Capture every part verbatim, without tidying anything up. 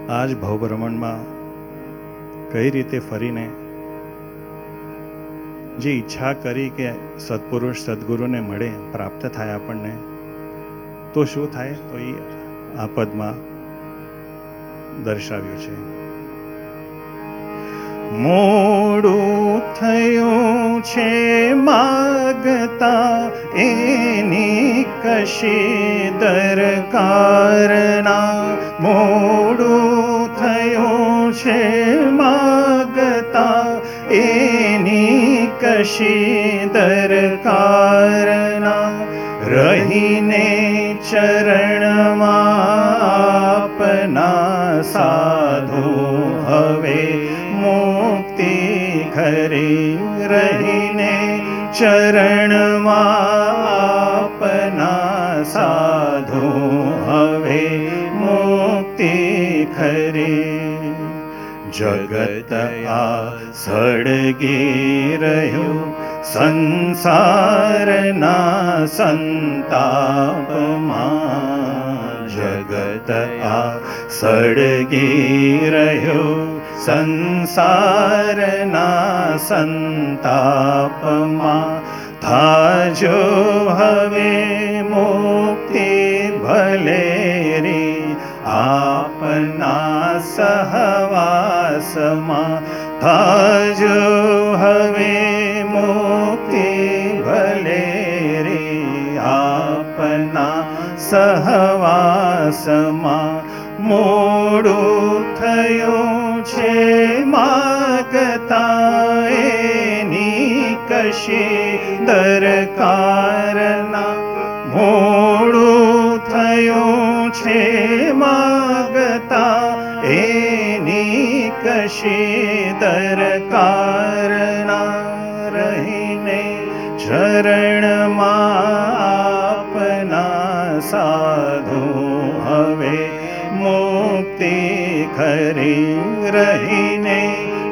આ જ ભવભ્રમણમાં કઈ રીતે ફરીને જે ઈચ્છા કરી કે સત્પુરુષ સદગુરુને મળે, પ્રાપ્ત થાય આપણને, તો શું થાય? તો એ આ પદમાં દર્શાવ્યું છે. મોડું થયું છે માગતા એની કશી દરકારના. મોડું થયું છે માગતા એની કશી દરકારના. રહીને ચરણમાં આપના સાધુ હવે મુક્તિ ખરી. રહીને ચરણમાં આપના સાધુ હવે મુક્તિ ખરી. જગત આ સળગી રહ્યું સંસારના સંતાપમાં. જગત આ સળગી રહ્યું સંસારના સંતાપમાં. થાજો હવે મુક્તિ ભલેરી આપના સહવાસમાં. થાજો હવે મુક્તિ ભલેરી આપના સહવાસમાં. મોડું થયું છે માગતા એની કશી દરકારના. મોડું થયું છે માગતા એની કશી દરકારના. રહીને ચરણમાં આપના સાધુ હવે મુક્તિ ખરી. રહીને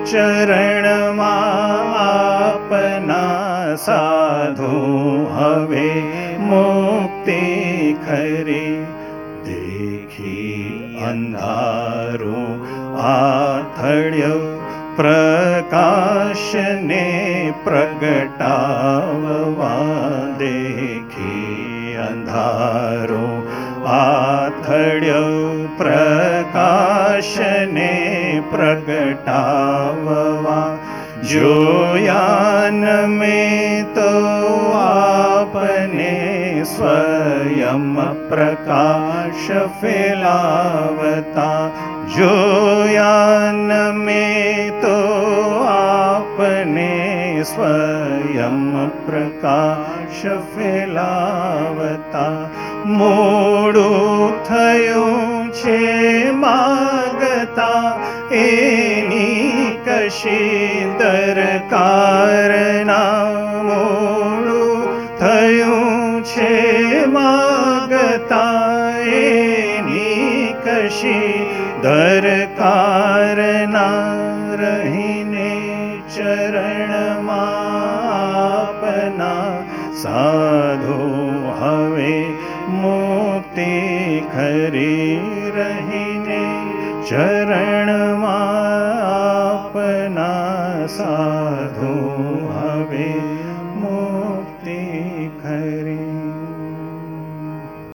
ચરણમાં આપના સાધુ હવે મુક્તિ ખરી. દેખી અંધારું આથડ્યો પ્રકાશને પ્રગટાવવા. દેખી અંધારું આથડ્યો પ્રકાશને પ્રગટાવવા. જોયાન મેં તો આપને સ્વયં પ્રકાશ ફેલાવતા. જોયાન મેં તો આપને સ્વયં પ્રકાશ ફેલાવતા. મોડું થયું છે માગતા એની કશી દરકારના. મોડું થયું છે માગતા એની કશી દરકારના. રહીને ચરણમાં આપના સાધુ હવે મુક્તિ ખરી. રહીને ચરણમાં આપના સાધુ